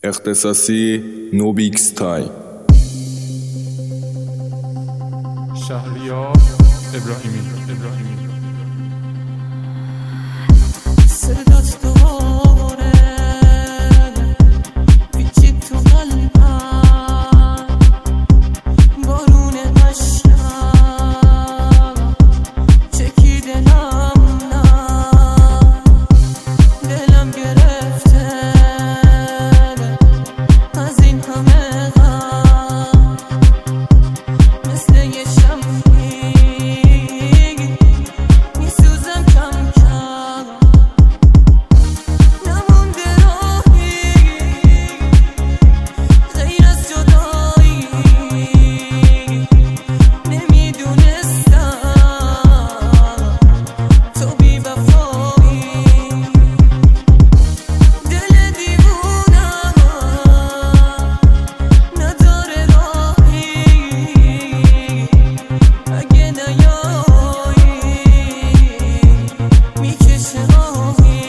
اختصاصی نوبیکس تای شهریار ابراهیمی صدات دوباره پیچید تو قلبم بارون عشقم چکید دلم گرفته از این همه غم مثل یه شمعی میسوزم کم کم نمونده راهی غیر از جدایی نمیدونستم تو بی وفایی دل دیوونم نداره راهی اگه نیایی میکشه آهی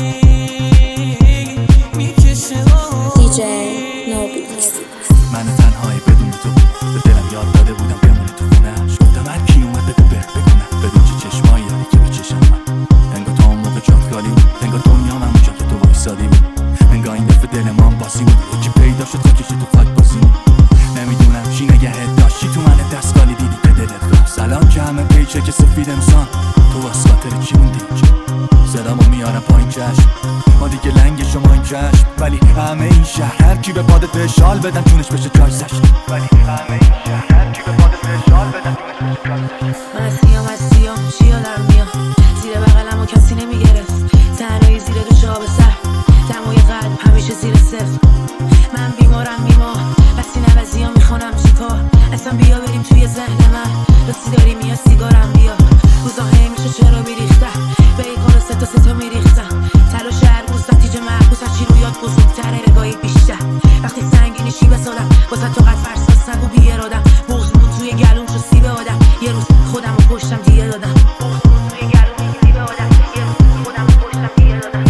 DJ نوبیکس. من تنهایی بدون تو به دلم یاد داده بودم بمونی تو خونه‌اش گفتم هر کی اومد بگو بگونه بدون چه چشمایی که به چشم من انگار تا اون موقع جات خالی بود انگار دنیام همونجا که تو وایسادی بود انگار این دفعه دل ما هم باسی بود یکی پیدا شد تا کشی تو خاک بازی نمیدونم چی نگهت داشتی تو من دستگالی دیدی که دلت رفت سلام که همه پیچه که سفید امسان تو واسه خاطر چی موندی صدامو میارم پایین چشم ما دیگه لنگ شما این چشم ولی همه این شهر هر کی به پادت به شال بدن جونش بشه جای زشت ولی همه این شهر هر کی به پادت به شال بدن جونش بشه جای زشت من سیام چی یادم میاد زیر بغلمو کسی نمیگرفت تنهایی زیر دو شاب سر دموی قلب همیشه زیر صفر من بیمارم بسی نوزی ها میخونم چیکار اصلا بیا بریم توی ذهن من راستی داری میاد سیگارم بیا روزاهی میشه چرا میریختم به این کار ستا میریختم تلاش هر روز نتیجه معکوس هرچی رویات بزرگتره نگاهی بیشتر وقتی سنگینی شیبه سادم واسه تو قد فرساس نگو بی ارادم بغزمون توی گلوم شو سیب آدم یه روز خودم رو پشتم دیگه دادم بغزمون توی گلوم سیب آدم یه روز خودم رو پشتم دیگه دادم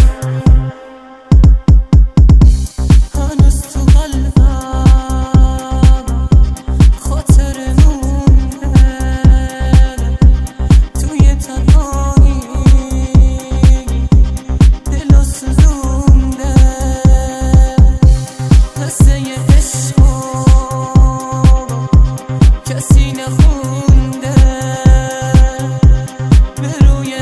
هنوز تو قلبم خاطر مونده توی تنهایی دلو سوزونده قصه عشقو کسی نخونده به روی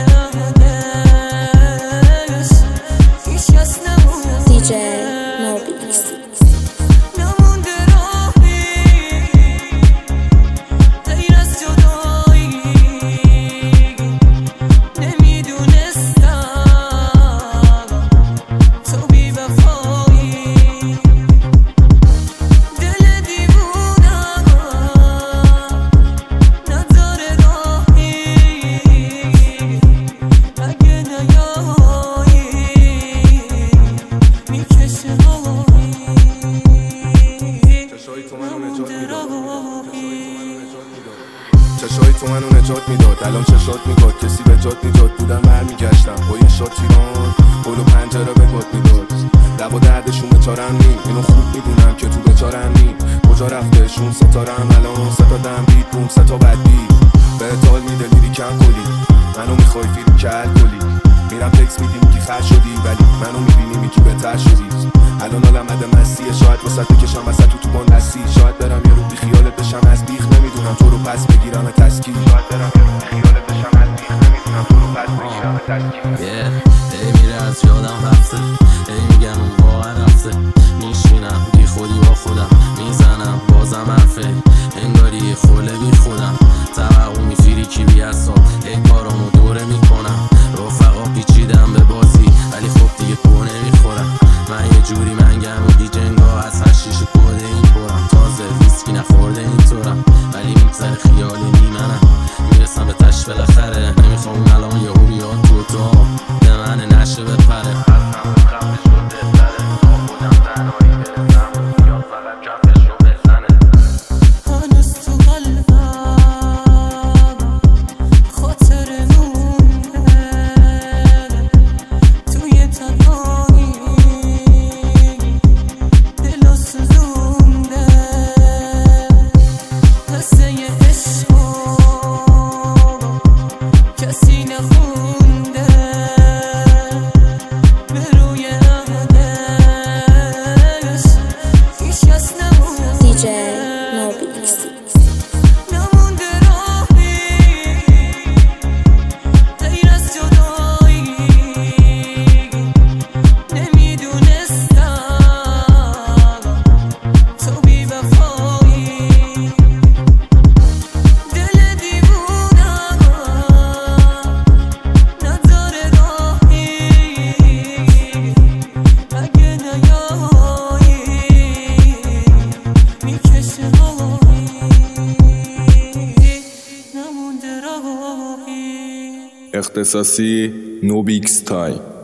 عهدش هیچ کس نمونده DJ نوبیکس. نمونده راهی غیر از جدایی نمیدونستم تو بی وفایی دل دیوونم نداره راهی اگه نیایی میکشه آهی چشای تو منو نجات میداد الان چشات میگاد کسی به جات میداد بودم برمیگشتم با یه شات ایران پلو پنجره به باد میداد لب و دردشون بچارم نیم اینو خوب میدونم که تو بچارم نیم کجا رفتشون ستارم الان ستادم بید بوم ستا بد بید به اتال میده لیری کم کلی منو میخوای فیلم که الکلی میرم تکس میدی میگی خرد شدی ولی منو میبینی میگی بهتر شدی الان آلمد مسیه شاید واسه بکشم وسط تو بان دستی شاید برم یه رو بی خیالت بشم از بیخ نمیدونم تو رو پس بگیرم تسکین شاید برم یه رو بی خیالت بشم از بیخ نمیدونم تو رو پس بگیرم تسکین ای میره از یادم رفته ای میگم اون واقعا رفته میشینم بی خودی با خودم میزنم بازم حرفه انگاری خوله بی خودم توقع میفیری کی بی اصاب ای کارامو دوره میکنم رفقا پیچیدم به بازی ولی خب دیگه پو نمیخورم من یه جوری منگم و دیجه انگاه از هر شیشه کده این پرم تازه ویسکی نخورده اینطورم ولی میگذره خیالی نیمنم میرسم به تش بالاخره نمیخوام الان یه هوریات تو به من نشه بپره حسن خفه شده اختصاصی نوبیکس تایم.